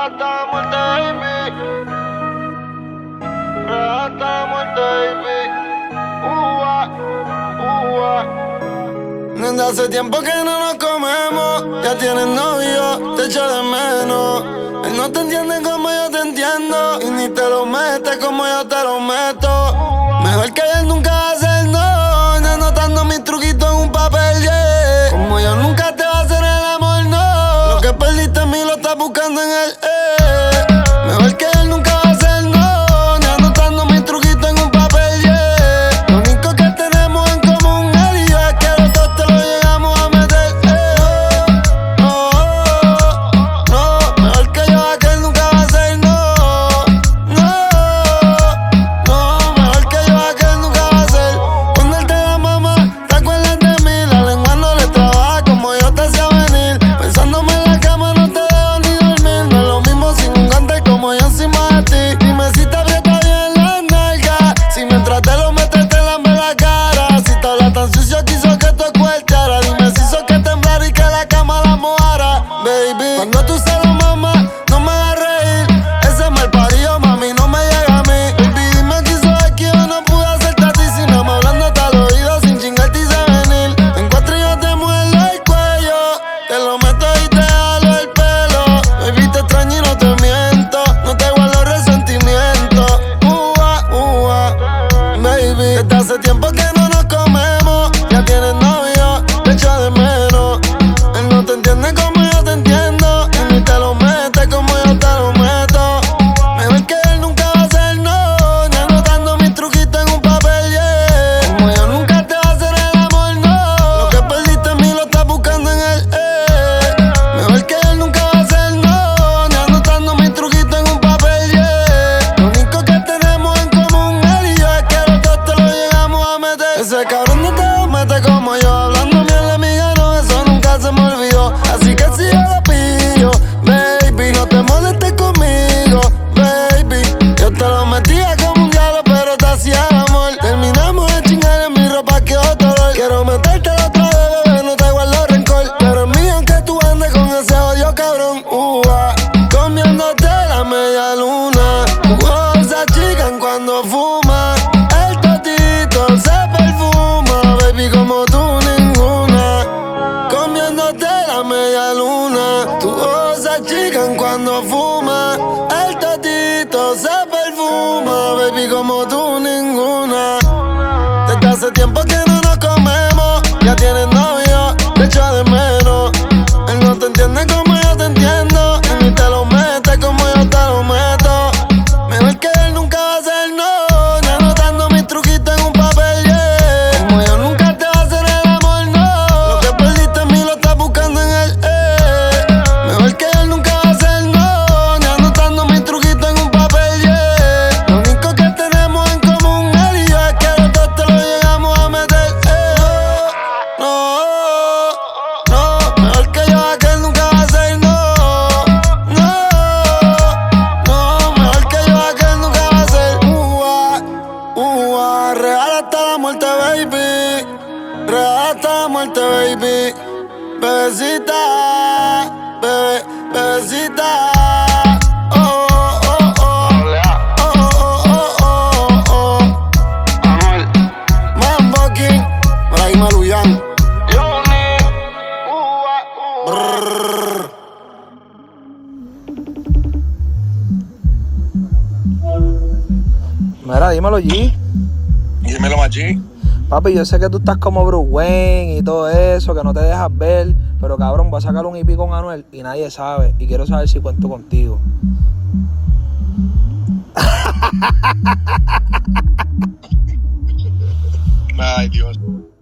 hasta la muerte, baby. Hasta la muerte, baby. Desde hace tiempo que no nos comemos. Ya tienes novio, te echo de menos. Él no te entiende como yo te entiendo, y ni te lo mete como yo te lo meto. Mejor que él nunca va a hacer no. Ya anotando mis truquitos en un papel, yeah. Como yo nunca te va a hacer el amor, no. Lo que perdiste en mí lo estás buscando en él, Mejor que él nunca va a hacer no. Ya anotando mis truquitos en un papel, yeah. Lo único que tenemos en común él y yo es que los dos te lo llegamos a meter, No, mejor que yo a que él nunca va a hacer no. No, mejor que yo a que él nunca va a hacer. Cuando él te da mamá, te acuerdas de mí. La lengua no le trabaja como yo te hacía venir. Pensándome en la cama no te dejo ni dormir. No es lo mismo sin un gante como yo encima de ti. Dime si te aprieta bien la nalga, si mientras te lo metes te lambe la cara. Si te habla tan sucio que hizo que tu cuarteara. Dime si hizo que temblara y que la cama la mojara, baby. Cuando tú se lo mamas, no me hagas reír. Ese mal parido, mami, no me llega a mí. Baby, dime qué hizo aquí, yo no pude hacerte a ti. Si no me hablándote al oído, sin chingarte y sé venir. Te encuentro y yo te muerdo el cuello. Te lo meto y te jalo el pelo. Baby, te extraño y no te miento. No te guardo resentimiento. Baby, desde hace tiempo que no nos comemos. Ya tienes novio, te echo de menos. Él no te entiende como yo te entiendo, y ni te lo mete como yo te lo meto. Mejor que él nunca va a hacer no. Ya anotando mis truquitos en un papel, yeah. Como yo nunca te va a hacer el amor, no. Lo que perdiste en mí lo estás buscando en él, Mejor que él nunca va a hacer no. Ya anotando mis truquitos en un papel, yeah. Lo único que tenemos en común él y yo es que los dos te lo llegamos a meter. Ese cabrón no te lo mete como yo. Hablando bien de mi gano, eso nunca se me olvidó. Así que si yo lo pillo, baby, no te molestes conmigo, baby. Yo te lo metía como un diablo, pero te hacía el amor. Terminamos de chingar en mi ropa que otro olor. Quiero meterte la otra vez, bebé, no te guardo rencor. Pero es mío aunque tú andes con ese odio cabrón, comiéndote la media luna. Tus ojos se achican cuando fumas. El totito se perfuma, baby, como tú ninguna. Comiéndote la media luna. Tus ojos se achican cuando fumas. El totito se perfuma, baby, como tú ninguna. Desde hace tiempo que no nos comemos. Ya tienes novio, te echo de menos. Él no te entiende como yo te entiendo, y ni te lo mete como yo te lo meto. Mejor que él nunca va a hacer no. Ya anotando mis truquitos en un papel, yeah. Como yo nunca te va a hacer el amor, no. Lo que perdiste en mí lo estás buscando en él, Mejor que él nunca va a hacer no. Ya anotando mis truquitos en un papel, yeah. Lo único que tenemos en común él y yo es que los dos te lo llegamos a meter, No, mejor que yo a que él nunca va a hacer no. Mejor que yo a que él nunca va a hacer real hasta la muerte, baby. Real hasta la muerte, baby. Bebecita, bebecita. Mambo King, Brahim Aluyan. Brrr. Mira, dímelo, G. Dímelo, Machi. Papi, yo sé que tú estás como Bruce Wayne y todo eso, que no te dejas ver, pero cabrón, voy a sacar un EP con Anuel y nadie sabe, y quiero saber si cuento contigo. Ay, Dios.